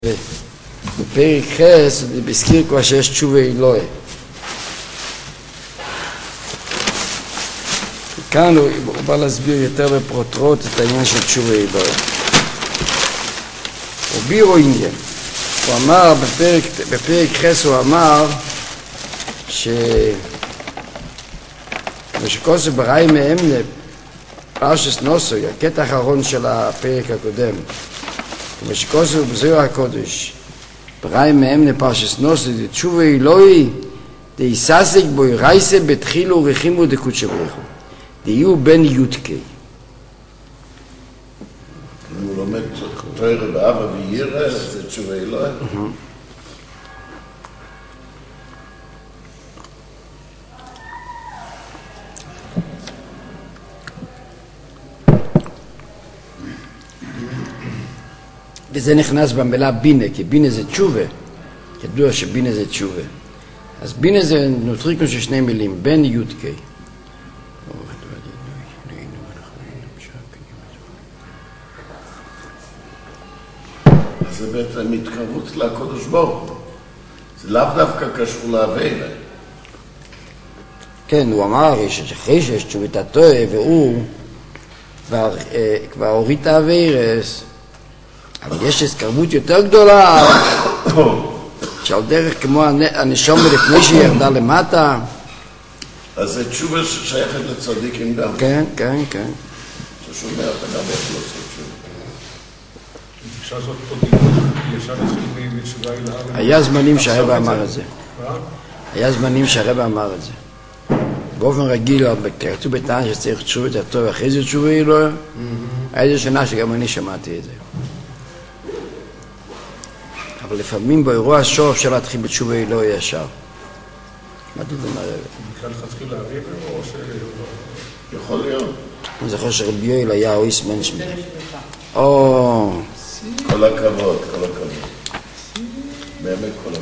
בפרק חס, אני בזכיר כבר שיש תשובה אלוהי. כאן הוא בא להסביר יותר בפרוטרוט את העניין של תשובה אלוהי. הוא בירו עניין. הוא אמר בפרק חס, הוא אמר ושכוסו בראי מאמנה פרשס נוסוי, הקטע האחרון של הפרק הקודם, ושכוסו בזוהר הקודש בראי מאמנה פרשס נוסוי, תשובה אלוהי דייססק בו רייסה בתחילו רחימו דקודשא בריך הוא דיהו בן יודקי. הוא לומד תורה באבא וירא, זה תשובה אלוהי. וזה נכנס במילה בינה, כי בינה זה תשובה. ידוע שבינה זה תשובה. אז בינה זה נוטריקון של שני מילים, בן יודקי. אז זה בעצם התקרבות לקודש ברוך הוא. זה לאו דווקא קשור לעבירה. כן, הוא אמר שאחרי שיש תשובת התועה, והוא כבר הוריד את העבירס, אבל יש הסקרבות יותר גדולה שעל דרך כמו הנשום לפני שהיא ירדה למטה. אז זה תשובה ששייכת לצדיקים גם. כן, כן, כן. ששומע אתה גם איך לא עושה תשובה. אפשר לעשות פה דיון, ישר נתחיל מתשובה אל הארץ. היה זמנים שהרבא אמר את זה. היה זמנים שהרבא אמר את זה. באופן רגיל, כתוב בטען שצריך תשובת התורה ואחרי זה תשובה אלוהי. היה זו שנה שגם אני שמעתי את זה. אבל לפעמים באירוע השורף אפשר להתחיל בתשובה אלוהי ישר. מה אתה אומר? נקרא לך תחיל להעביר או ש... יכול להיות. אני זוכר שרבי יואל היה אויס מנשמי. כל הכבוד, כל הכבוד. באמת כל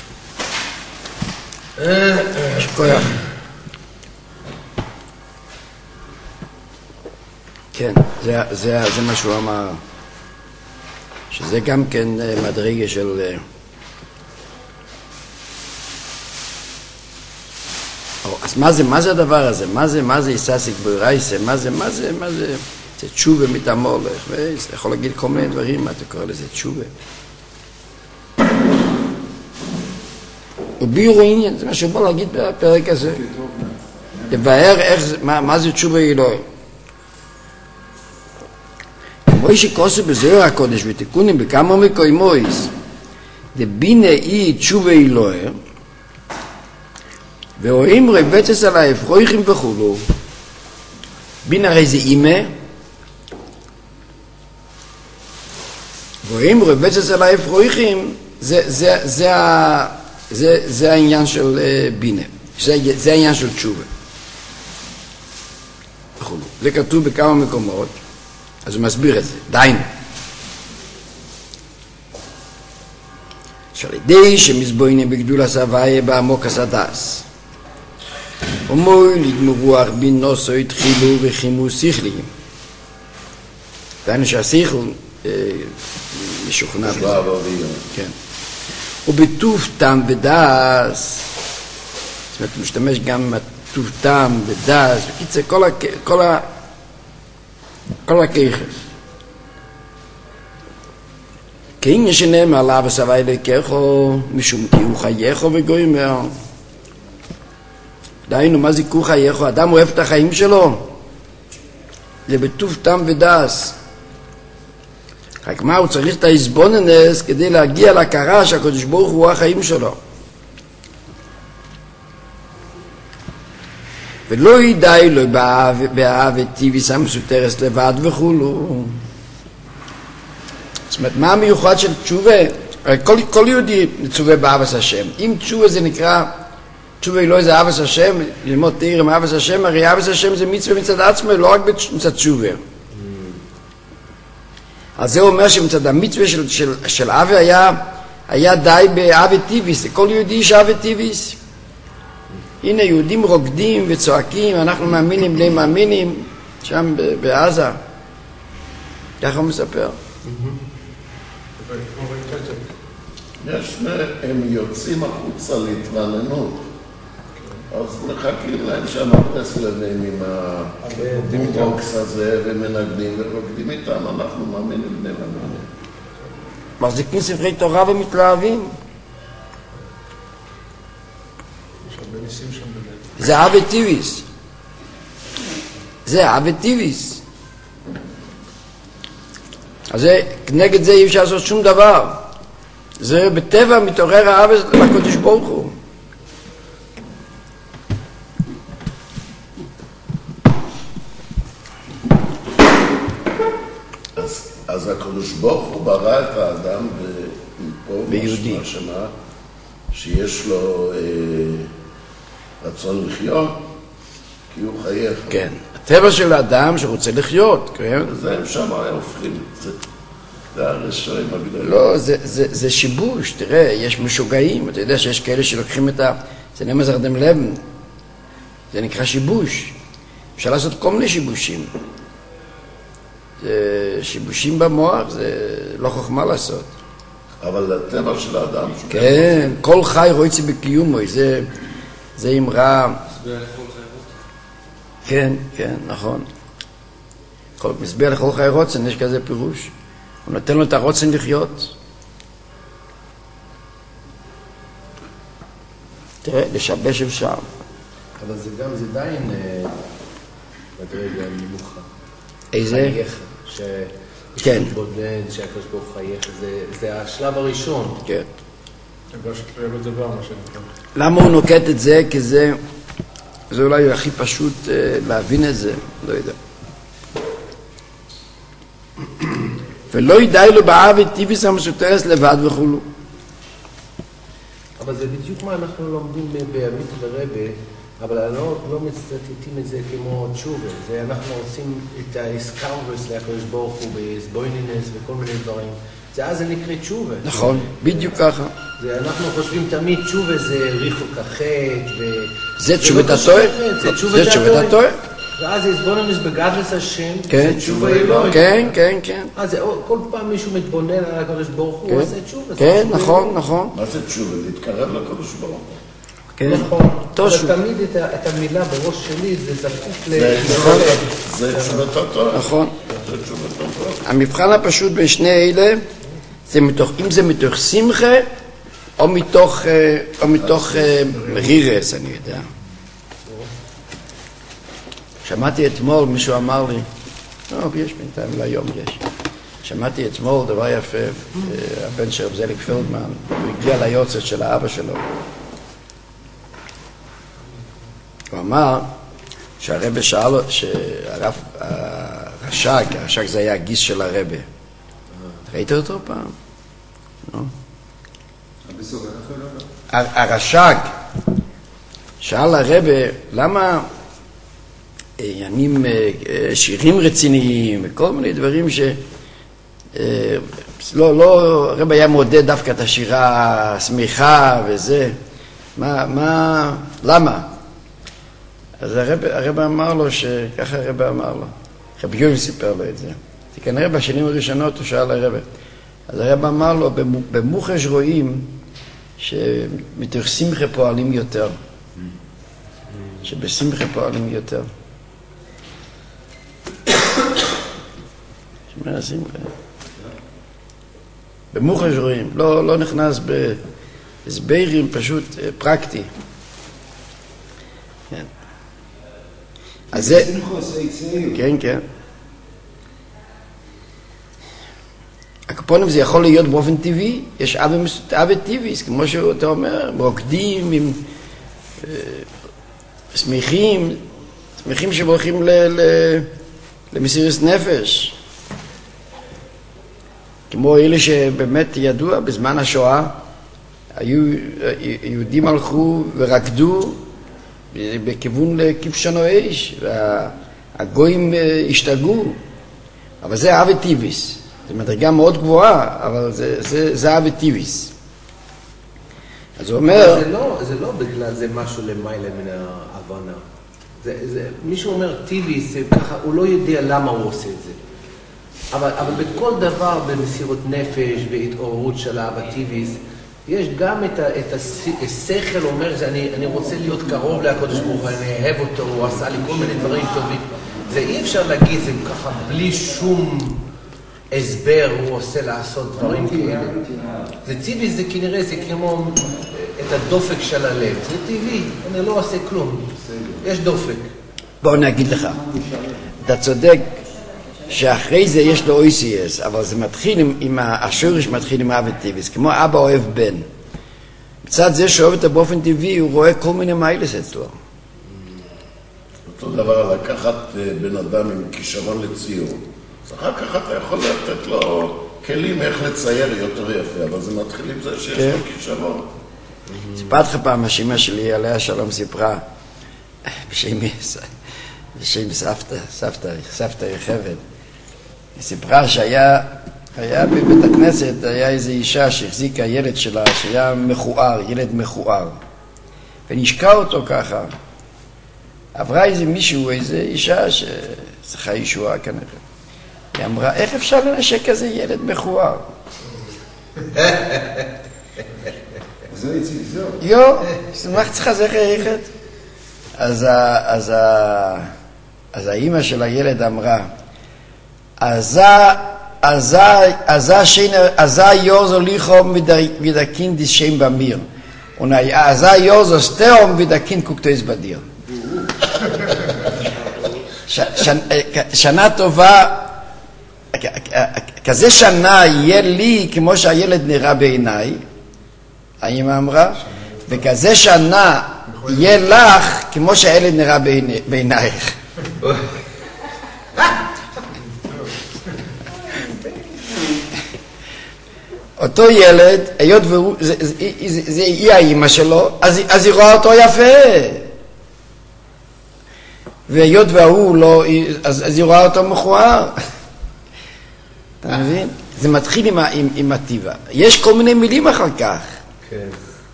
הכבוד. יש כוח. כן, זה מה שהוא אמר. שזה גם כן מדרגה של... אז מה זה הדבר הזה? מה זה יססיק בוירייסה? מה זה? זה תשובה מתעמולך, ואתה יכול להגיד כל מיני דברים, מה אתה קורא לזה תשובה? ובירו עניין, זה מה שהוא בא להגיד בפרק הזה. לבאר מה זה תשובה אלוהי. כמו שכוסו בזוהר הקודש ותיקונים בכמה מקומות, דבינה היא תשובה אלוהי, ורואים רבצס על האפרויכים וכולו. בינה הרי זה אימא, ורואים רבצס על האפרויכים, זה העניין של בינה, זה העניין של תשובה. וכולו. זה כתוב בכמה מקומות, אז הוא מסביר את זה, דיינו. שעל ידי שמזבוינים בגדול הסבייה בעמוק הסדס. ומוי לגמרוח בין נוסו התחילו וחימו שכליים. דיינו שהשכל משוכנע בזה. כן. ובטוב טעם ודס, זאת אומרת, הוא משתמש גם בטוב טעם ודס, בקיצר, כל הכיחס. כעניין שנאמר לה וסבי לקחו, משום כי הוא חייכו וגוימר. דיינו, מה זה כי הוא חייכו? אדם אוהב את החיים שלו? זה בטוב טעם ודס. רק מה, הוא צריך את ההסבוננס כדי להגיע להכרה שהקדוש ברוך הוא החיים שלו. ולא ידעי לו באהבתי ושם סותרס לבד וכולו. זאת אומרת, מה המיוחד של תשובה? כל יהודי תשובה באהבת השם. אם תשובה זה נקרא, תשובה לא זה אהבת השם, ללמוד תאיר עם אהבת השם, הרי אהבת השם זה מצווה מצד עצמו, לא רק מצד תשובה. אז זה אומר שמצד המצווה של אהבה היה די באהבת טיביס, לכל יהודי יש אהבת טיביס. הנה יהודים רוקדים וצועקים, אנחנו מאמינים בני מאמינים, שם בעזה. ככה הוא מספר. כמו ראית את זה. הם יוצאים החוצה להתרעננות. אז מחכים להם שם ברסלבים עם הבומבוקס הזה, ומנגנים ורוקדים איתם, אנחנו מאמינים בני מאמינים. מחזיקים ספרי תורה ומתלהבים. יש הרבה ניסים שם באמת. זה אבי טיביס. זה אבי טיביס. אז נגד זה אי אפשר לעשות שום דבר. זה בטבע מתעורר האהבה לקדוש ברוך הוא. אז הקדוש ברוך הוא ברא את האדם ביהודי. שמה שיש לו רצון לחיות, כי הוא חייך. כן, הטבע של האדם שרוצה לחיות, כן? זה הם שם הופכים את זה. זה הרשעים הגדולים. לא, זה שיבוש, תראה, יש משוגעים, אתה יודע שיש כאלה שלוקחים את זה נמזר דם לבן, זה נקרא שיבוש. אפשר לעשות כל מיני שיבושים. שיבושים במוח זה לא חוכמה לעשות. אבל הטבע של האדם... כן, כל חי רוצה בקיומו, זה אמרה... כן, כן, נכון. מסביר לכל חי רוצן, יש כזה פירוש. הוא נותן לו את הרוצן לחיות. תראה, לשבש אפשר. אבל זה גם, זה עדיין מדרגה נמוכה. איזה? חייך, כן. בודד, שהקדוש ברוך הוא חייך, זה השלב הראשון. כן. הרגשת לא יהיה לו דבר, מה שנקרא. למה הוא נוקט את זה? כי זה אולי הכי פשוט להבין את זה, לא יודע. ולא ידעי לו באהבה טיביס המסותרס לבד וכולו. אבל זה בדיוק מה אנחנו לומדים בימית ורבה, אבל לא מצטטים את זה כמו תשובה. זה אנחנו עושים את האסקאוברס לקדוש ברוך הוא בסבוינינס וכל מיני דברים. זה נקרא תשובה. נכון, בדיוק ככה. אנחנו חושבים תמיד תשובה זה ריחוק החטא זה תשובת התואר? זה תשובת התואר? ואז הסבוננס בגדלס השם, כן, זה תשובה אלוהית. כן, כן, כן. אז כל פעם מישהו מתבונן על הקדוש ברוך הוא, הוא עושה תשובה. כן, נכון, נכון. מה זה תשובה? להתקרב לקדוש ברוך הוא. כן. נכון. תושו. אבל תמיד את המילה בראש שלי זה זקוף זה תשובת התואר. נכון. זה תשובת התואר. המבחן הפשוט בין שני אלה, אם זה מתוך שמחה, או מתוך רירס, אני יודע. שמעתי אתמול, מישהו אמר לי, יש בינתיים, ליום יש. שמעתי אתמול דבר יפה, הבן של רב זליג פילדמן, הוא הגיע ליוצאת של האבא שלו. הוא אמר שהרבא שאל, שהרב הרש"ג זה היה הגיס של הרבא. ראית אותו פעם? הרש"ג שאל הרבא, למה שירים רציניים וכל מיני דברים הרבא היה מעודד דווקא את השירה השמיכה וזה. למה? אז הרבא אמר לו ככה הרבא אמר לו, רבי יואל סיפר לו את זה. זה כנראה בשנים הראשונות הוא שאל הרבא. אז הרבא אמר לו, במוחש רואים שמתוך שמחה פועלים יותר. שבשמחה פועלים יותר. שמה השמחה? במוחש רואים, לא נכנס בהסברים, פשוט פרקטי. כן. אז זה... כן, כן. הקופונים זה יכול להיות באופן טבעי, יש אהבה טבעי, כמו שאתה אומר, רוקדים עם שמחים שהולכים למסירות נפש. כמו אלה שבאמת ידוע, בזמן השואה, יהודים הלכו ורקדו בכיוון לכבשן האש, והגויים השתגעו, אבל זה אהבה טבעיס. זו מדרגה מאוד גבוהה, אבל זה אהבה טבעיס. אז הוא אומר... זה לא בגלל זה משהו למעלה מן ההבנה. מישהו אומר טבעיס, ככה, הוא לא יודע למה הוא עושה את זה. אבל בכל דבר במסירות נפש, בהתעוררות של אהבה טבעיס, יש גם את השכל אומר, אני רוצה להיות קרוב לקדוש ברוך הוא, אני אוהב אותו, הוא עשה לי כל מיני דברים טובים. זה אי אפשר להגיד, זה ככה בלי שום הסבר, הוא עושה לעשות דברים כאלה. זה טבעי, זה כנראה, זה כמו את הדופק של הלב. זה טבעי, אני לא עושה כלום. יש דופק. בואו נגיד לך, אתה צודק שאחרי זה יש לו OCS, אבל זה מתחיל השורש מתחיל עם אהבת טבעי, כמו אבא אוהב בן. בצד זה שאוהב אותו באופן טבעי, הוא רואה כל מיני מיילס אצלו. אותו דבר, לקחת בן אדם עם כישרון לציור. אחר כך אתה יכול לתת לו כלים איך לצייר יותר יפה, אבל זה מתחיל עם זה שיש לו כישרון. סיפרתי לך פעם, השאמא שלי, עליה שלום, סיפרה, בשם סבתא רחבת, היא סיפרה שהיה בבית הכנסת, היה איזו אישה שהחזיקה ילד שלה, שהיה מכוער, ילד מכוער, ונשקע אותו ככה. עברה איזה מישהו, איזו אישה שצריכה ישועה כנראה. היא אמרה, איך אפשר לנשק כזה ילד מכוער? זה הציל זו. יו, מה צריכה זה חייכת? אז האמא של הילד אמרה, אז יורזו ליחום ודקין דישם במיר. אז יורזו סתאום ודקין קוקטויס בדיר. שנה טובה, כזה שנה יהיה לי כמו שהילד נראה בעיניי, האמא אמרה, וכזה שנה יהיה לך כמו שהילד נראה בעינייך. אותו ילד, היות והוא, זה היא האמא שלו, אז היא רואה אותו יפה. והיות והוא לא, אז היא רואה אותו מכוער. אתה מבין? זה מתחיל עם הטבע. יש כל מיני מילים אחר כך. כן.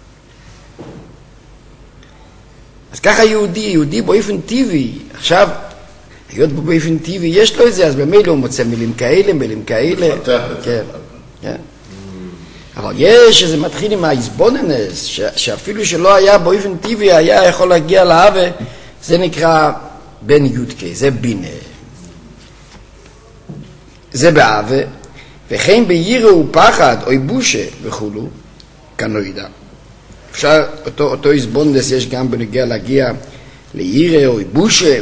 אז ככה יהודי באופן טבעי, עכשיו, היות באופן טבעי יש לו את זה, אז במילא הוא מוצא מילים כאלה. כן, כן. אבל יש שזה מתחיל עם ההסבוננס, שאפילו שלא היה באופן טבעי, היה יכול להגיע לאהבה, זה נקרא בן יודקי, זה בינה. זה באהבה, וכן בירא ופחד, או בושה וכולו, כנוידה. אפשר, אותו הסבוננס יש גם בנגיע להגיע לירא או בושה.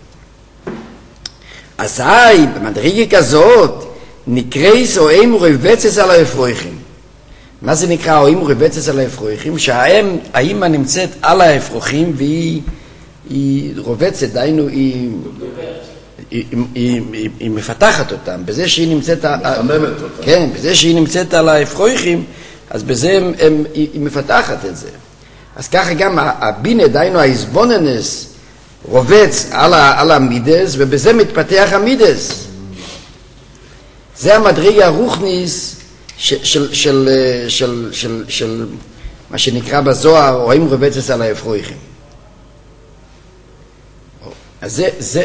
אזי, במדרגה כזאת, נקרייס או אם רבצס על האפרויכים. מה זה נקרא או אם רבצס על האפרויכים? שהאמא נמצאת על האפרוכים והיא רובצת, דיינו, היא מפתחת אותם, בזה שהיא נמצאת, מחממת אותם. כן, בזה שהיא נמצאת על האפרויכים, אז בזה היא מפתחת את זה. אז ככה גם הבינה, דיינו, ההסבוננס, רובץ על המידס, ובזה מתפתח המידס. זה המדרגה הרוחניס של מה שנקרא בזוהר, או אם רובצת על האפרויכים. אז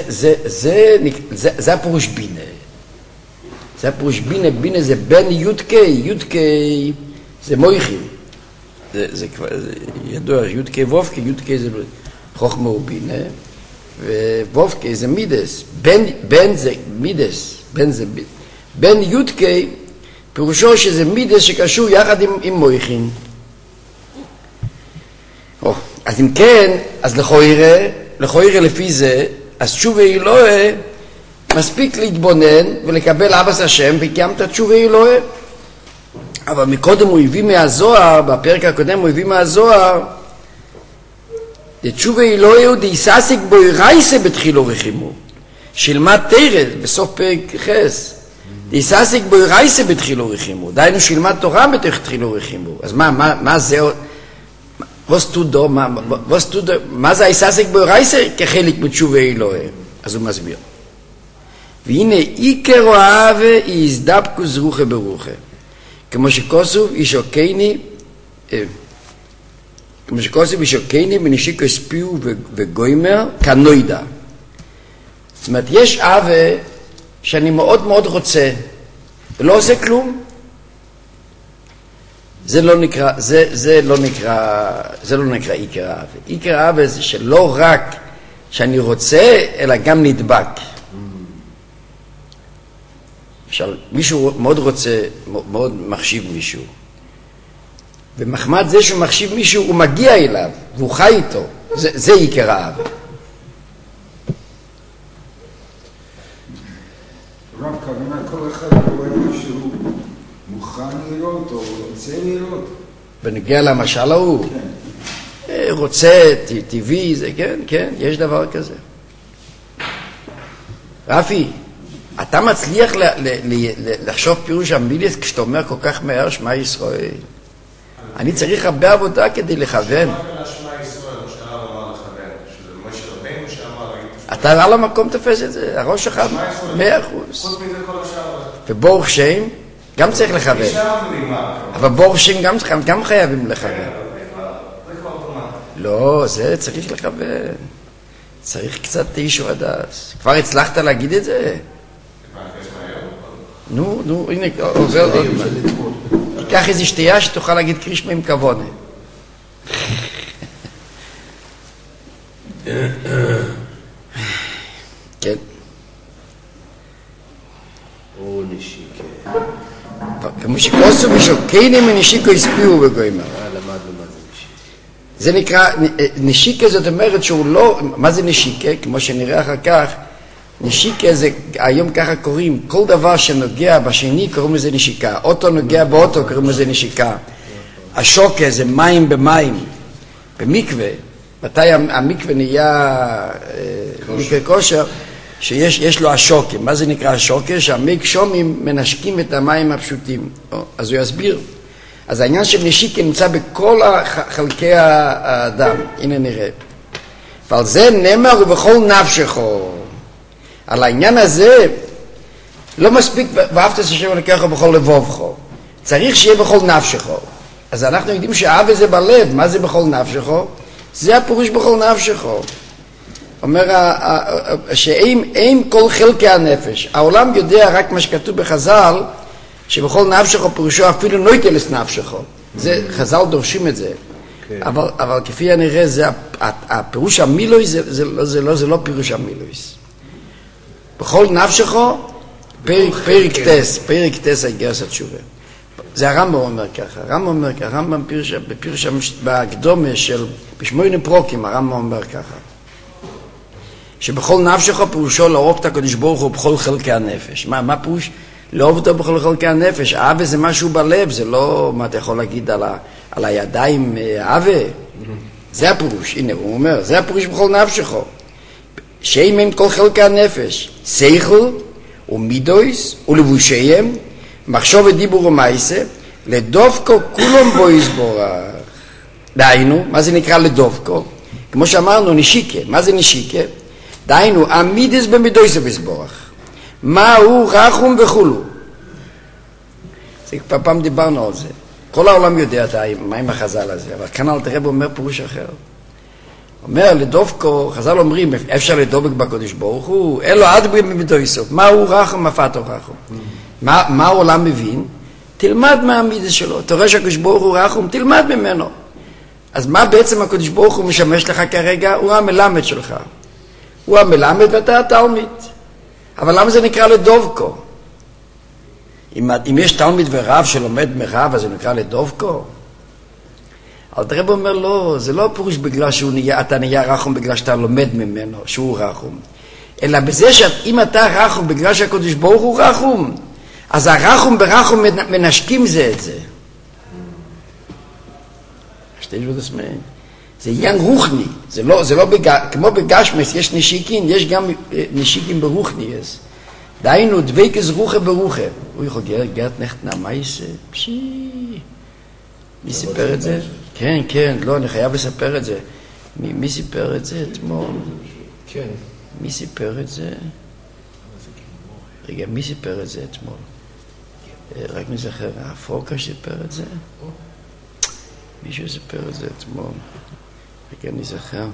זה הפירוש בינה. זה הפירוש בינה, בינה זה בן יודקי זה מויכים. זה כבר ידוע, יודקי וובקי, יודקי זה חוכמה ובינה, ווובקי זה מידס. בן זה מידס, בן יודקי פירושו שזה מידס שקשור יחד עם מויכים. אז אם כן, אז לכוירא לפי זה, אז תשובה אלוהה מספיק להתבונן ולקבל אבס השם וקיימת תשובה אלוהה. אבל מקודם הוא הביא מהזוהר, בפרק הקודם הוא הביא מהזוהר, תשובה אלוהה הוא דייססיק בוי רייסה בתחילו רחימו, שילמד תרא בסוף פרק חס, דייססיק בוי רייסה בתחילו רחימו, דיינו שילמד תורה בתחילו רחימו. אז מה זה עוד? מה זה היססק בורייסה כחלק בתשובה אלוהה? אז הוא מסביר. והנה עיקר אוהבה היא הזדבקוס רוחה ברוחה. כמו שכוסוב ישוקני בנשיקו ספיו וגוימר כנוידה. זאת אומרת, יש אהבה שאני מאוד מאוד רוצה ולא עושה כלום. זה לא נקרא עיקר אהבה. עיקר אהבה זה שלא רק שאני רוצה, אלא גם נדבק. למשל, מישהו מאוד רוצה, מאוד מחשיב מישהו. ומחמד זה שהוא מחשיב מישהו, הוא מגיע אליו, והוא חי איתו. זה עיקר האהבה. רב, כוונה כל אחד רואה משהו מוכן לראות או רוצה לראות. בנגיע למשל ההוא, רוצה, טבעי, זה כן, יש דבר כזה. רפי, אתה מצליח לחשוב פירוש המיליס כשאתה אומר כל כך מהר שמע ישראל. אני צריך הרבה עבודה כדי לכוון. אתה על המקום תופס את זה, הראש שלך 100%. וברוך שם גם צריך לכוון. אבל ברוך שם גם חייבים לכוון. לא, זה צריך לכוון. צריך קצת אישור הדס. כבר הצלחת להגיד את זה? נו, הנה, עובר עוד מה. תיקח איזו שתייה שתוכל להגיד קרישמה עם כוונה. כן. או נשיקה. כמו שכוסו בשוקיינים ונשיקו הספיעו בגוימה. למדנו מה זה נשיקה. זה נקרא, נשיקה זאת אומרת שהוא לא, מה זה נשיקה? כמו שנראה אחר כך, נשיקה זה, היום ככה קוראים, כל דבר שנוגע בשני קוראים לזה נשיקה. אוטו נוגע באוטו קוראים לזה נשיקה. השוקה זה מים במים. במקווה, מתי המקווה נהיה מקווה כושר, שיש לו השוקה. מה זה נקרא השוקה? שהמי גשומים מנשקים את המים הפשוטים. אז הוא יסביר. אז העניין של נשיקה נמצא בכל חלקי האדם. הנה נראה. ועל זה נאמר ובכל נפשך. על העניין הזה לא מספיק ואהבת את השם אלוקיך בכל לבבך. צריך שיהיה בכל נפשך. אז אנחנו יודעים שאהבה זה בלב. מה זה בכל נפשך? זה הפירוש בכל נפשך. אומר שאין כל חלקי הנפש. העולם יודע רק מה שכתוב בחז"ל, שבכל נפשך פירושו אפילו נויטלס נפשך. זה, חז"ל דורשים את זה. אבל כפי הנראה, הפירוש המילוי זה לא פירוש המילויס. בכל נפשך, פרק טס הגרס התשובה. זה הרמב"ם אומר ככה. הרמב"ם בפירוש בהקדומה של בשמונה פרוקים, הרמב"ם אומר ככה. שבכל נפשך פירושו לאהוב את הקדוש ברוך הוא בכל חלקי הנפש. מה פירוש? לאהוב אותו בכל חלקי הנפש. אהבה זה משהו בלב, זה לא מה אתה יכול להגיד על הידיים אהבה. זה הפירוש, הנה הוא אומר, זה הפירוש בכל נפשך. שאם הם כל חלקי הנפש, שכל ומידויס ולבושיהם, מחשוב ודיבור ומעשה, לדופקו כולם בו יסבורך. דהיינו, מה זה נקרא לדופקו? כמו שאמרנו, נשיקה. מה זה נשיקה? דהיינו, עמידס במידויס ויסבורך. מהו רחום וכולו. זה פעם דיברנו על זה. כל העולם יודע מה עם החז"ל הזה, אבל כאן אל תראה אומר פירוש אחר. אומר לדופקו, חז"ל אומרים, אפשר לדובק בקדוש ברוך הוא, אלו עד במידויסו. מהו רחום, מפתו רחום. מה העולם מבין? תלמד מהמידס שלו. אתה רואה שהקדוש ברוך הוא רחום, תלמד ממנו. אז מה בעצם הקדוש ברוך הוא משמש לך כרגע? הוא המלמד שלך. הוא המלמד ואתה התלמיד. אבל למה זה נקרא לדובקו? אם יש תלמיד ורב שלומד מרב, אז זה נקרא לדובקו? אבל הרב אומר לא, זה לא פירוש בגלל שאתה נהיה רחום בגלל שאתה לומד ממנו, שהוא רחום. אלא בזה שאם אתה רחום בגלל שהקדוש ברוך הוא רחום, אז הרחום ברחום מנשקים זה את זה. שתיים עוד עצמם. זה עניין רוחני. זה לא כמו בגשמס, יש נשיקים, יש גם נשיקים ברוחני. דהיינו, דבקס רוחה ברוחה. הוא יכול גרת נכתנה, מה יעשה? מי סיפר את זה? כן, לא, אני חייב לספר את זה. מי סיפר את זה אתמול? כן. מי סיפר את זה? רגע, מי סיפר את זה אתמול? רק נזכר, הפוקה סיפר את זה? מישהו סיפר את זה אתמול. רגע, נזכר.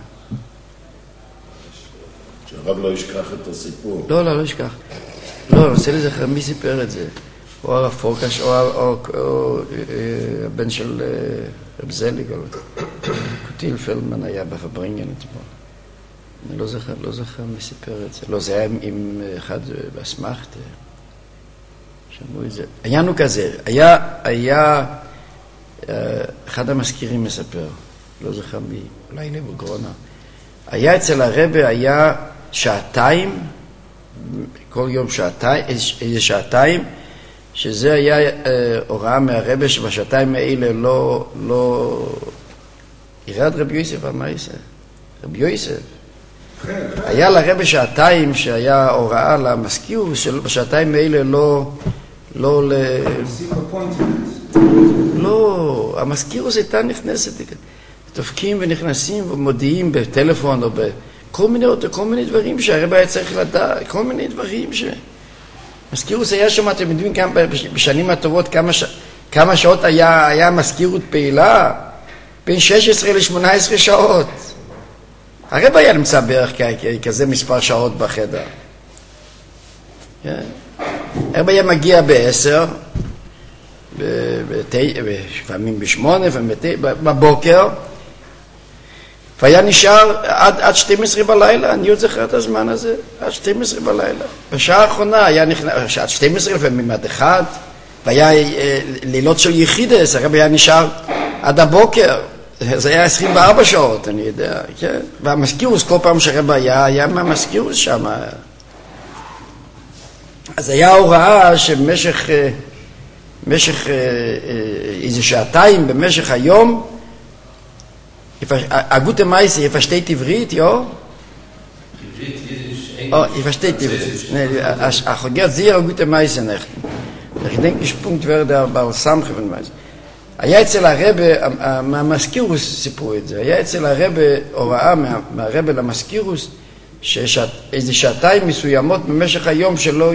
שהרב לא ישכח את הסיפור. לא ישכח. לא, אני רוצה לזכר מי סיפר את זה. או הרב פורקש, או הבן של רב זליג, קוטיל פלדמן היה בפברינגן אתמול. אני לא זוכר מי סיפר את זה. לא, זה היה עם אחד באסמכת. שמעו את זה. היינו כזה. היה אחד המזכירים מספר. לא זוכר מי, אולי נבו גרונה. היה אצל הרבי, היה שעתיים, כל יום שעתיים, איזה שעתיים, שזה היה הוראה מהרבי שבשעתיים האלה לא ירד רבי יוסף על מה יעשה? רבי יוסף. היה לרבי שעתיים שהיה הוראה למזכיר, שבשעתיים האלה לא, המזכירוס הייתה נכנסת, דופקים ונכנסים ומודיעים בטלפון או בכל מיני דברים שהרבי היה צריך לדעת, כל מיני דברים מזכירוס היה שם, אתם יודעים כמה בשנים הטובות כמה שעות היה מזכירות פעילה? בין 16 ל-18 שעות. הרבי היה נמצא בערך כזה מספר שעות בחדר. הרבי היה מגיע ב-10, לפעמים ב-8, בבוקר, והיה נשאר עד 12 בלילה, אני עוד זוכר את הזמן הזה, עד 12 בלילה. בשעה האחרונה היה נכנס, עד 12 לפעמים עד 1, והיה לילות של יחידס, הרבי היה נשאר עד הבוקר, זה היה 24 שעות, אני יודע, כן? והמזכירוס, כל פעם שהרבי היה מהמזכירוס שם. אז היה הוראה שבמשך איזה שעתיים במשך היום, הגוטה מייסה יפשטית עברית, יו? יפשטית עברית. החוגרת זיר הגוטה מייסה נכתן. Ich denke, ich punkt werde bei Samchen weiß. היה אצל הרבי, מהמזכירוס סיפרו את זה, היה אצל הרבי הוראה מהרבי למזכירוס, שאיזה שעתיים מסוימות במשך היום שלא,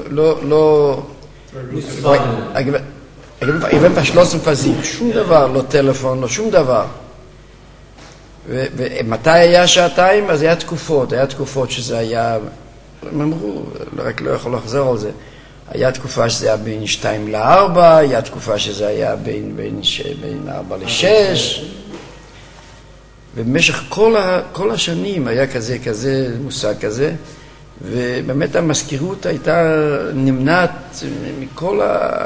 הבנת שלוש מפזיר, שום דבר, לא טלפון, לא שום דבר. ומתי היה שעתיים? אז היה תקופות שזה היה, הם אמרו, רק לא יכול לחזור על זה, היה תקופה שזה היה בין 2 ל-4, היה תקופה שזה היה בין 4 ל-6, ובמשך כל השנים היה כזה מושג כזה, ובאמת המזכירות הייתה נמנעת מכל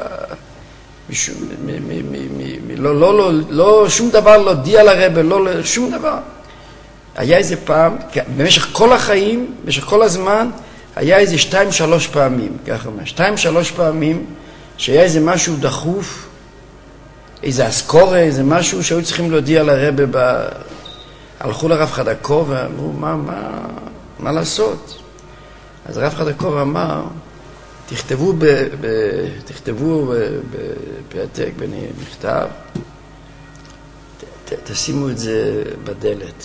לא, שום דבר לא הודיע לרבי, לא, שום דבר. היה איזה פעם, במשך כל החיים, במשך כל הזמן, היה איזה 2-3 פעמים, ככה אומר, 2-3 פעמים, שהיה איזה משהו דחוף, איזה אסקורה, איזה משהו שהיו צריכים להודיע לרבי, הלכו לרב חדקוב ואמרו, מה לעשות? אז רב חדקוב אמר, תכתבו בפתק, במכתב, תשימו את זה בדלת.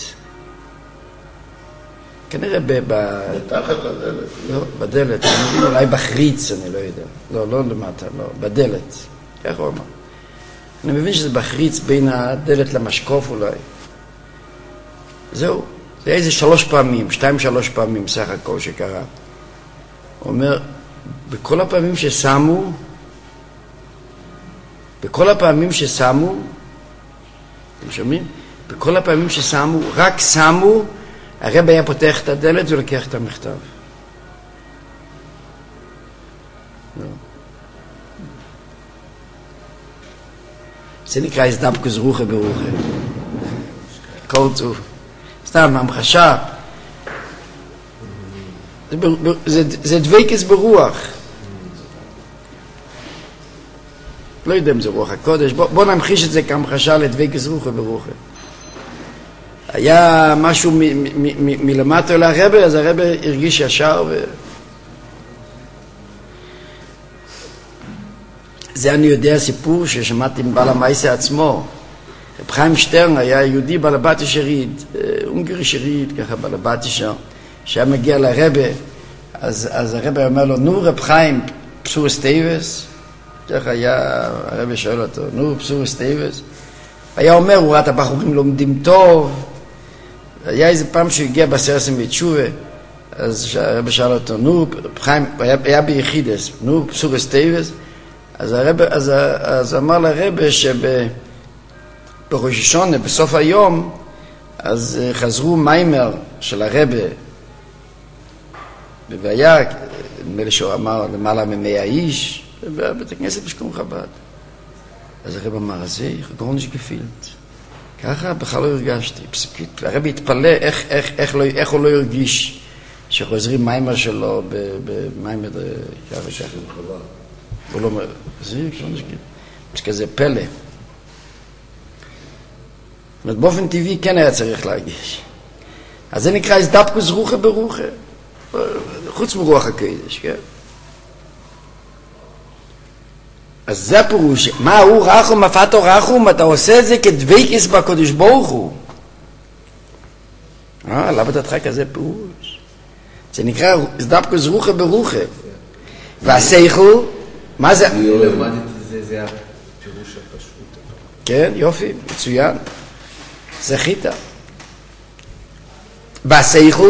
כנראה מתחת לדלת. לא, בדלת. אני מבין, אולי בחריץ, אני לא יודע. לא למטה, לא, בדלת. ככה הוא אמר. אני מבין שזה בחריץ בין הדלת למשקוף אולי. זהו. זה היה איזה 3 פעמים, 2-3 פעמים סך הכל שקרה. הוא אומר, בכל הפעמים ששמו, אתם שומעים? בכל הפעמים ששמו, רק שמו, הרב היה פותח את הדלת ולקח את המכתב. זה נקרא הסדבקוס רוחה ברוחה. כל טוב. סתם, המחשה. זה דבקס ברוח. לא יודע אם זה רוח הקודש. בוא נמחיש את זה כמחשה לדבקס רוחה ברוחה. היה משהו מלמטה לרבי, אז הרבי הרגיש ישר זה אני יודע סיפור ששמעתי מבעל המייסה עצמו. רב חיים שטרן היה יהודי בעל הבת ישרית, הונגרי שרית, ככה בעל הבת ישר, שהיה מגיע לרבי, אז הרבי אומר לו, נו רב חיים, פסורס טייבס, ככה היה, הרבי שואל אותו, נו פסורס טייבס, היה אומר, הוא ראה את הבחורים לומדים טוב, היה איזה פעם שהוא הגיע בסרסם ותשובה, אז הרבי שאל אותו, נו, חיים, היה ביחידס, נו, פסורס טייבס, אז אמר לרבה שבראש השונה, בסוף היום, אז חזרו מיימר של הרבה, והיה, נדמה לי שהוא אמר למעלה מ100 איש, בבית הכנסת בשכון חב"ד. אז הרב אמר, זה גרוניש גפילט. ככה בכלל לא הרגשתי. הרב התפלא איך הוא לא הרגיש שחוזרים מיימר שלו במיימר ככה וככה. הוא לא אומר, זה גרוניש גפילט. זה כזה פלא. זאת אומרת, באופן טבעי כן היה צריך להרגיש. אז זה נקרא הזדבקוס רוחה ברוחה. חוץ מרוח הקודש, כן? אז זה הפירוש, מה הוא רחום, מפתו רחום, אתה עושה את זה כדבקס בקודש ברוך הוא. למה דעתך כזה פירוש? זה נקרא הזדבקוס רוחה ברוחה. והשכל, מה זה? אני למדתי זה הפירוש הפשוט. כן, יופי, מצוין. זה חיטה. והשכל,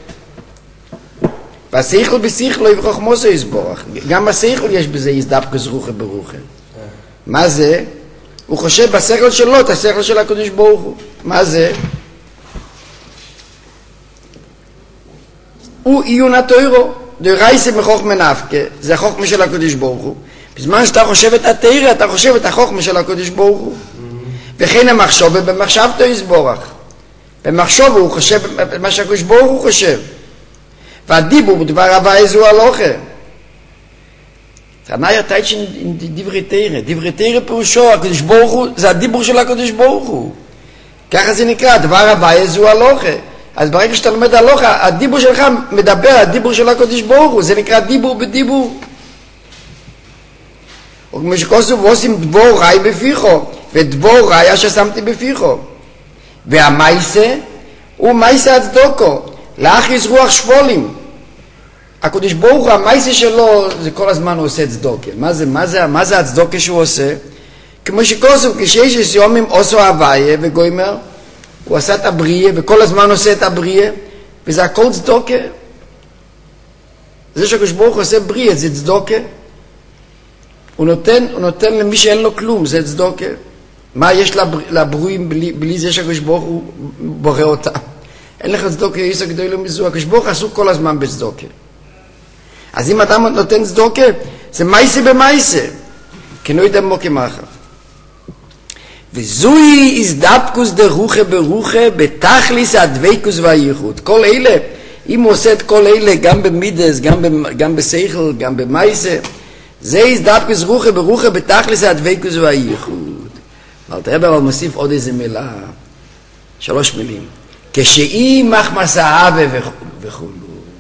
והשכל בשכל ובחוכמו זה יסבורך. גם בשכל יש בזה הזדבקוס רוחה ברוחה. מה זה? הוא חושב בשכל שלו את השכל של הקדוש ברוך הוא. מה זה? הוא עיון התוירו. דרייסה מחוכמה נפקה. זה החוכמה של הקדוש ברוך הוא. בזמן שאתה חושב את התוירה, אתה חושב את החוכמה של הקדוש ברוך הוא. וכן המחשוב במחשבתו יסבורך. במחשוב הוא חושב מה שהקדוש ברוך הוא חושב. והדיבור בדבר הוויה זו הלוכה. תנאי התייצ'ין דברי תירה. דברי תירה פירושו, הקדוש ברוך הוא, זה הדיבור של הקדוש ברוך הוא. ככה זה נקרא, דבר הוויה זו הלוכה. אז ברגע שאתה לומד הלוכה, הדיבור שלך מדבר, הדיבור של הקדוש ברוך הוא. זה נקרא דיבור בדיבור. וכמו שכוסו ועושים דבור ראי בפיחו, ודבור ראי אשר שמתי בפיחו. והמייסה הוא מייסה הצדוקו. להכריז רוח שבולים. הקדוש ברוך הוא, המייסה שלו, זה כל הזמן הוא עושה צדוקה. מה זה הצדוקה שהוא עושה? כמו שכוסו, כשיש יומים עושו הוויה וגוימר, הוא עשה את הבריאה, וכל הזמן עושה את הבריאה, וזה הכל צדוקה. זה שהקדוש ברוך הוא עושה בריאה, זה צדוקה. הוא נותן למי שאין לו כלום, זה צדוקה. מה יש לברואים בלי זה שהקדוש ברוך הוא בורא אותם? אין לך צדוקה, יש הגדול למזו, הקדוש ברוך הוא עסוק כל הזמן בצדוקה. אז אם אתה נותן צדוקה, זה מייסה במייסה. כנוי דמו כמחה. וזוהי הזדבקוס דרוחה ברוחה בתכליס הדבקוס והייחוד. כל אלה, אם הוא עושה את כל אלה, גם במידס, גם בשכל, גם במייסה, זה הזדבקוס רוחה ברוחה בתכליס הדבקוס והייחוד. אבל תראה אבל מוסיף עוד איזה מילה, 3 מילים. כשאי מחמס האהבה וכולו.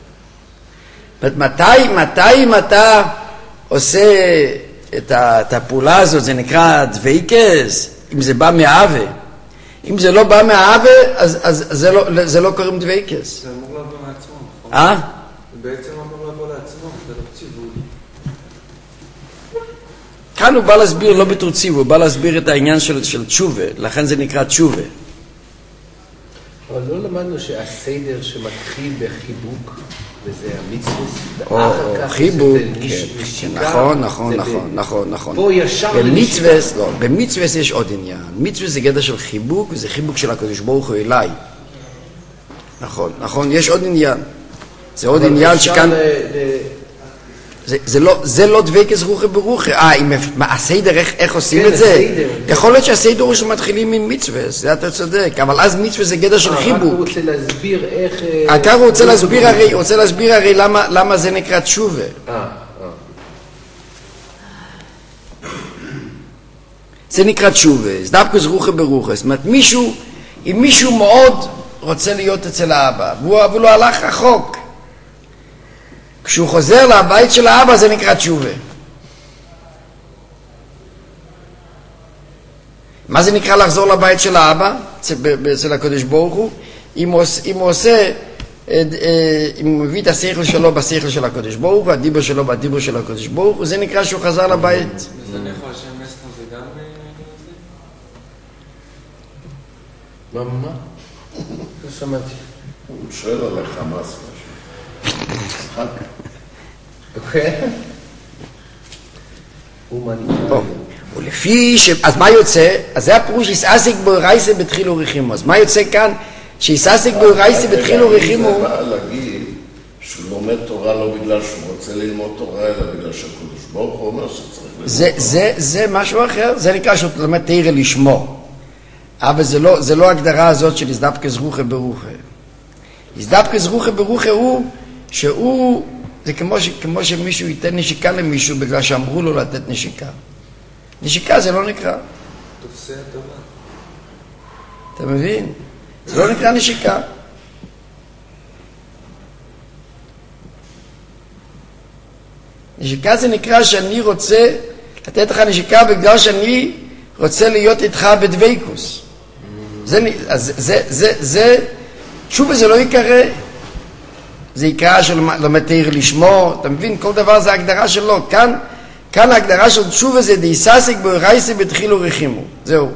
מתי אם אתה עושה את הפעולה הזאת, זה נקרא דבקס, אם זה בא מאהבה. אם זה לא בא מאהבה, אז זה לא קוראים דבקס. זה אמור לבוא לעצמו, נכון? זה בעצם אמור לבוא לעצמו, זה לא ציווי. כאן הוא בא להסביר, לא בתור ציווי, הוא בא להסביר את העניין של תשובה, לכן זה נקרא תשובה. אבל לא למדנו שהסדר שמתחיל בחיבוק, וזה המצווה, או חיבוק, נכון. פה ישר במצווה יש עוד עניין. מצווה זה גדר של חיבוק, וזה חיבוק של הקדוש ברוך הוא אליי. נכון, יש עוד עניין. זה עוד עניין שכאן... זה לא דבקס רוחה ברוחה. הסדר, איך עושים את זה? יכול להיות שהסדר הוא שמתחילים עם מצווה, זה אתה צודק, אבל אז מצווה זה גדר של חיבוק. רק הוא רוצה להסביר איך... העיקר הוא רוצה להסביר הרי למה זה נקרא תשובה. זה נקרא תשובה, זה דווקא רוחה ברוחה. זאת אומרת, אם מישהו מאוד רוצה להיות אצל האבא, והוא לא הלך רחוק, כשהוא חוזר לבית של האבא זה נקרא תשובה. מה זה נקרא לחזור לבית של האבא? אצל הקדוש ברוך הוא. אם הוא מביא את השכל שלו בשכל של הקדוש ברוך הוא, הדיבור שלו בדיבור של הקדוש ברוך הוא, זה נקרא שהוא חזר לבית. זה נכון שמסטר זה גם... מה? לא שמעתי. הוא שואל על החמאס משהו. אוקיי. ולפי אז מה יוצא? אז זה הפירוש יסעסק באורייסה בתחילו רחימו. אז מה יוצא כאן? שיסעסק באורייסה בתחילו רחימו. זה בא להגיד שהוא לומד תורה לא בגלל שהוא רוצה ללמוד תורה, אלא בגלל שהקדוש ברוך הוא אומר שצריך ללמוד. זה משהו אחר, זה נקרא שהוא לומד תורה לשמו. אבל זה לא הגדרה הזאת של יזדבקה זרוחה ברוחה. יזדבקה זרוחה ברוחה הוא שהוא, זה כמו שמישהו ייתן נשיקה למישהו בגלל שאמרו לו לתת נשיקה. נשיקה זה לא נקרא. תופסי התורה. אתה מבין? זה לא נקרא נשיקה. נשיקה זה נקרא שאני רוצה לתת לך נשיקה בגלל שאני רוצה להיות איתך בדוויקוס. תשובה זה לא יקרא. זה יקרא של לומד תורה לשמו. אתה מבין? כל דבר זה הגדרה שלו. כאן ההגדרה של תשובה זה דייססק באורייסה בתחילו רחימו. זהו.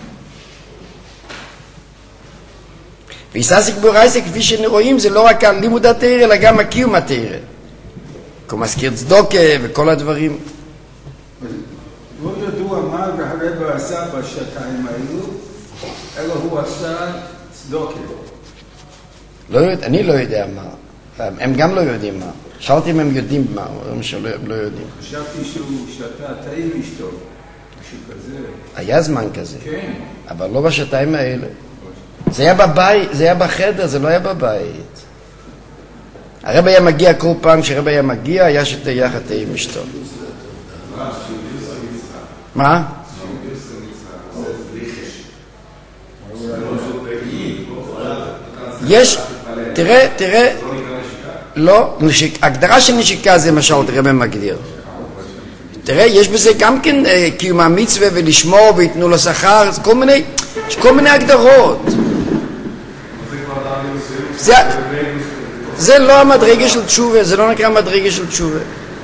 ויססק באורייסה כפי שרואים זה לא רק על לימוד התורה אלא גם הקיום התורה. כמו מזכיר צדוקה וכל הדברים. לא ידוע מה הרב עשה בשעתיים האלו, אלא הוא עשה צדוקה. אני לא יודע מה. הם גם לא יודעים מה. שאלתי אם הם יודעים מה, הם לא יודעים. חשבתי שהוא שתה תה עם אשתו, משהו כזה. היה זמן כזה. כן. אבל לא בשעתיים האלה. זה היה בבית, זה היה בחדר, זה לא היה בבית. הרב היה מגיע כל פעם שהרב היה מגיע, היה שתה יחד תה עם אשתו. מה? יש, תראה, לא, הגדרה של נשיקה זה מה שהרב מגדיר. תראה, יש בזה גם כן קיום המצווה ולשמור ויתנו לו שכר, יש כל מיני הגדרות. זה לא המדרגה של תשובה, זה לא נקרא מדרגה של תשובה.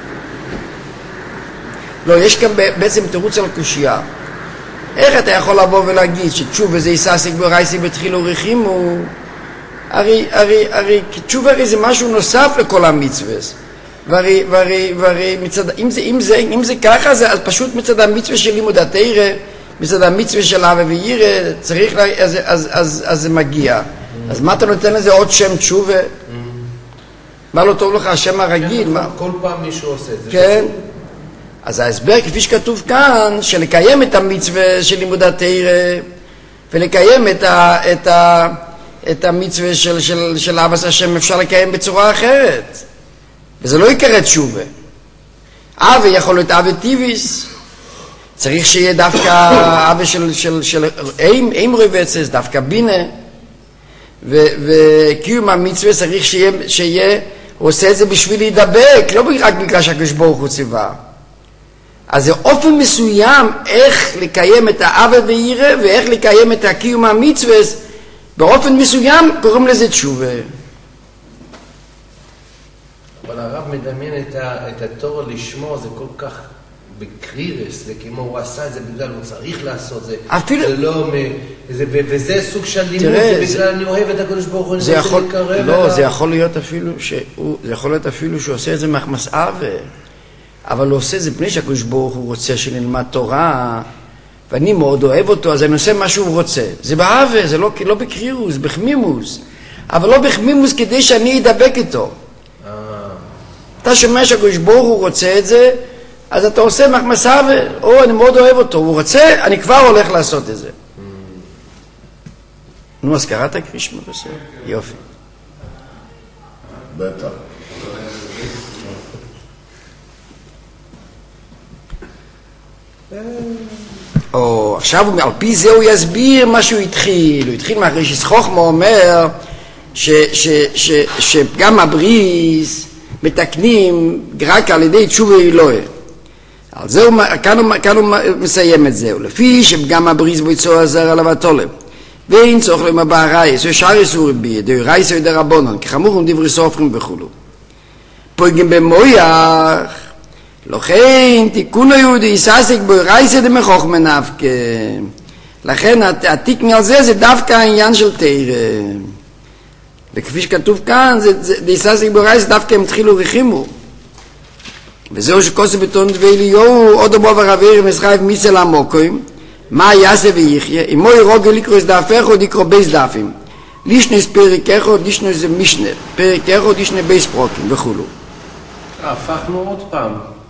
לא, יש כאן בעצם תירוץ על קושייה. איך אתה יכול לבוא ולהגיד שתשובה זה יסעסק באורייסה בתחילו רחימו? הרי תשובה הרי זה משהו נוסף לכל המצווה. והרי אם זה ככה, אז פשוט מצד המצווה של לימוד התורה, מצד המצווה של אהבה ויראה, צריך, אז זה מגיע. אז מה אתה נותן לזה עוד שם תשובה? מה לא טוב לך השם הרגיל? כל פעם מישהו עושה את זה. כן. אז ההסבר כפי שכתוב כאן, שלקיים את המצווה של לימוד התורה, ולקיים את המצווה של אהבת השם אפשר לקיים בצורה אחרת. וזה לא יקרא תשובה. אהבה יכול להיות אהבה טיביס. צריך שיהיה דווקא אהבה של אם רבצס, דווקא בינה. וקיום המצווה צריך שיהיה, הוא עושה את זה בשביל להידבק, לא רק בגלל שהקדוש ברוך הוא ציווה. אז זה אופן מסוים איך לקיים את האהבה ויראה, ואיך לקיים את הקיום המצווה, באופן מסוים קוראים לזה תשובה. אבל הרב מדמיין את התורה לשמו, זה כל כך בקרירס, זה כמו הוא עשה את זה בגלל הוא צריך לעשות זה, זה לא, וזה סוג של לימוד, זה בגלל אני אוהב את הקדוש ברוך הוא, זה יכול להיות אפילו שהוא עושה את זה מחמס אהבה, אבל הוא עושה את זה פני שהקדוש ברוך הוא רוצה שנלמד תורה, ואני מאוד אוהב אותו, אז אני עושה מה שהוא רוצה. זה באהבה, זה לא בקרירוס, בחמימוס, אבל לא בחמימוס כדי שאני אדבק איתו. אתה שומע שהקדוש ברוך הוא רוצה את זה, אז אתה עושה מחמסה אני מאוד אוהב אותו, הוא רוצה, אני כבר הולך לעשות את זה. נו, אז קראת קרישמה בסדר? יופי. בטח. עכשיו על פי זה הוא יסביר מה שהוא התחיל. הוא התחיל מאחרי שחוכמה אומר שגם הבריס מתקנים רק על ידי תשובה אלוהי. על זה כאן הוא מסיים את זה. לפי שגם הבריס ביצוע עזר עליו התולם. ואין צורך למה בהרייס, יש הרי סורי בי, דוי רייס או דרבונן, כחמורים דברי סופרים וכולו. פויגים במויח, לכן תיקון היהודי יסעסק בו רייס דמחוך מנפקה. לכן התיקון על זה דווקא העניין של תורה. וכפי שכתוב כאן, זה יסעסק בו רייס דווקא הם התחילו רחימו. וזהו שכוסף בתון ואליהו עוד בו ורביר מסחייב מיסל המוקוים מה יעשה ויחיה אם הוא ירוגל לקרוא סדף אחד יקרוא בייס דפים לישנס פרק אחד לישנס זה משנה פרק אחד לישנה בייס פרוקים וכולו. הפכנו עוד פעם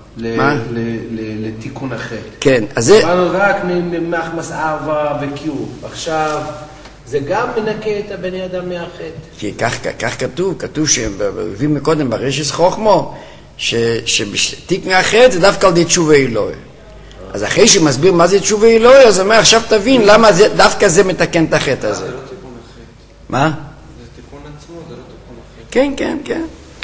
לתיקון החטא. כן, אז זה... אבל רק ממחמס אהבה וקיוב. עכשיו, זה גם מנקה את הבני אדם מהחטא. כי כך כתוב שהביאים מקודם ברשס חוכמו, שתיק מהחטא זה דווקא על די תשובה אלוהי. אז אחרי שמסביר מה זה תשובה אלוהי, אז אומר עכשיו תבין למה דווקא זה מתקן את החטא הזה. זה לא תיקון החטא. מה? זה תיקון עצמו, זה לא תיקון החטא. כן, כן, כן.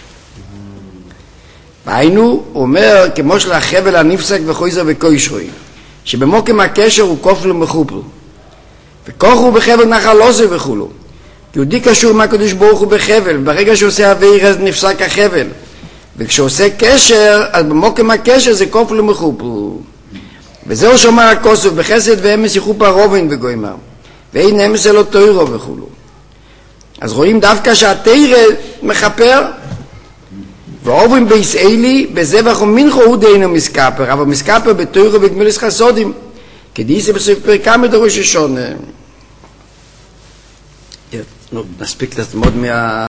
והיינו, הוא אומר, כמו של החבל הנפסק וחויזר וכוישרוי, שבמוקם הקשר הוא כופל ומחופל. וכוח הוא בחבל נחל עושה וכולו. יהודי קשור מהקדוש ברוך הוא בחבל, וברגע שעושה אוויר אז נפסק החבל. וכשעושה קשר, אז במוקם הקשר זה כופל ומחופל. וזהו שאומר הכוסף, בחסד ואמס יחופ הרובן וגוימר. ואין אמס אלו תוירו וכולו. אז רואים דווקא שהתירה מחפר, ואומרים בישראלי, בזבח ומנחו הוא דיינו מסקפר, אבל מסקפר בתוירו בגמילס חסודים, כדי זה בסוף פרקה מדרוש השונה. נספיק ללמוד